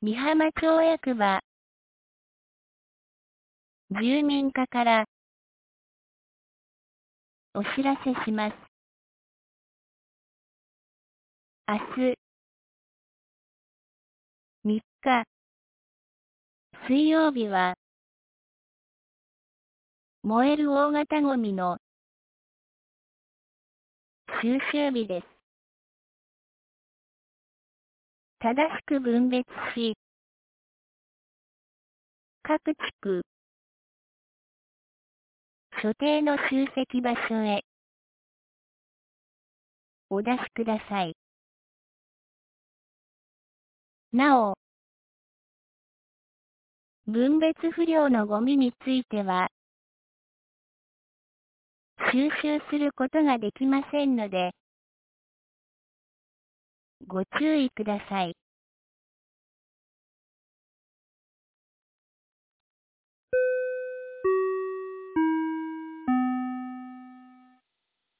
美浜町役場住民課からお知らせします。明日3日水曜日は燃える大型ゴミの収集日です。正しく分別し、各地区所定の集積場所へお出しください。なお、分別不良のゴミについては、収集することができませんので、ご注意ください。